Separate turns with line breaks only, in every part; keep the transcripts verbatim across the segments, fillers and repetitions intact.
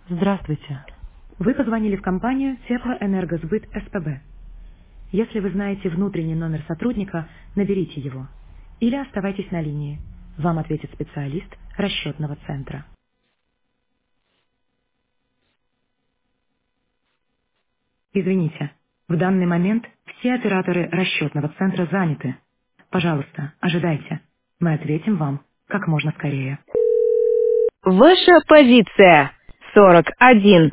Здравствуйте. Вы позвонили в компанию Теплоэнергосбыт СПБ. Если вы знаете внутренний номер сотрудника, наберите его. Или оставайтесь на линии. Вам ответит специалист расчетного центра. Извините, в данный момент все операторы расчетного центра заняты. Пожалуйста, ожидайте. Мы ответим вам как можно скорее. Ваша позиция сорок один.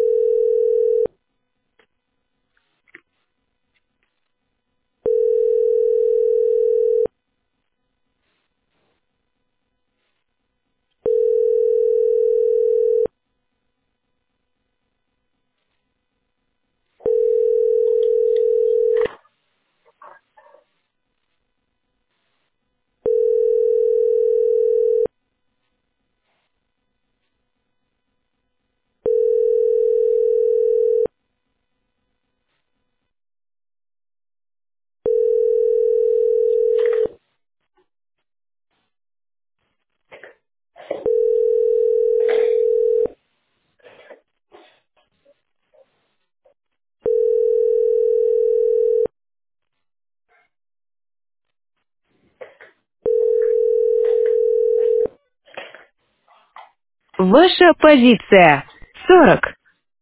Ваша позиция сорок.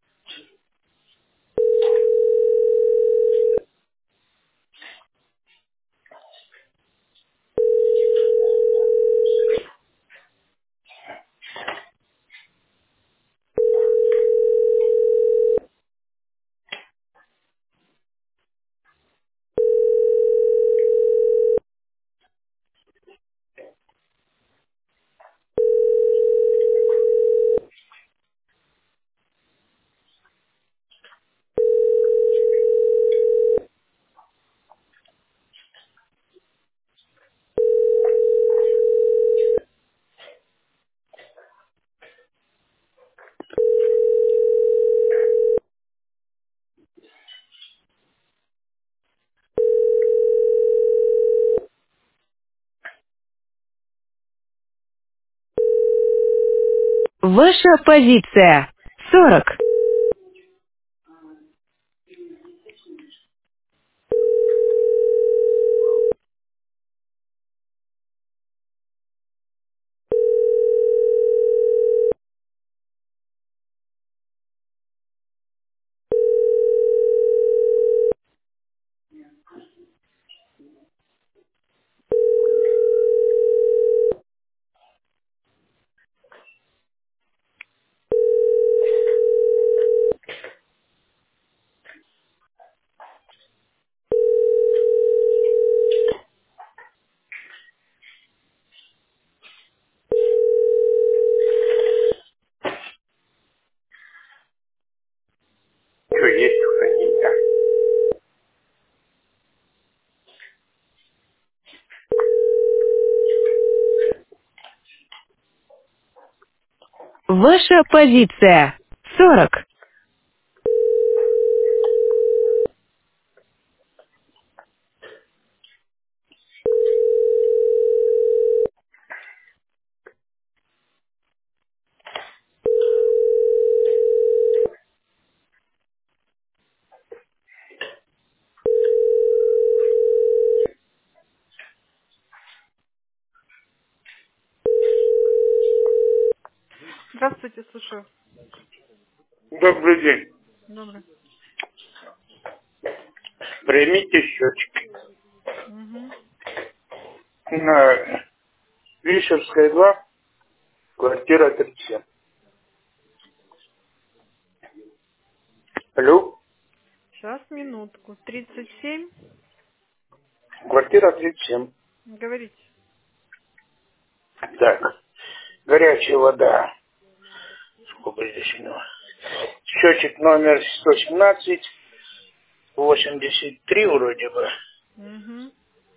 Ваша позиция сорок.
Что есть у хранения?
Ваша позиция сорок.
Здравствуйте, слушаю.
Добрый день.
Добрый.
Примите счетчик.
Угу.
На Вишерская два, квартира тридцать семь. Алло,
Сейчас, минутку. тридцать семь.
квартира тридцать семь.
Говорите.
Так, горячая вода. Сколько здесь у него? Счетчик номер сто семнадцать, восемьдесят три вроде бы.
Угу.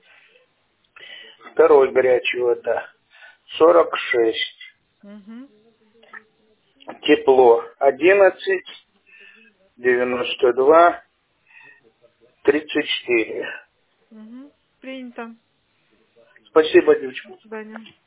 Второй горячая вода. сорок шесть.
Угу.
Тепло одиннадцать, девяносто два, тридцать четыре.
Угу. Принято.
Спасибо, девочка.
До свидания.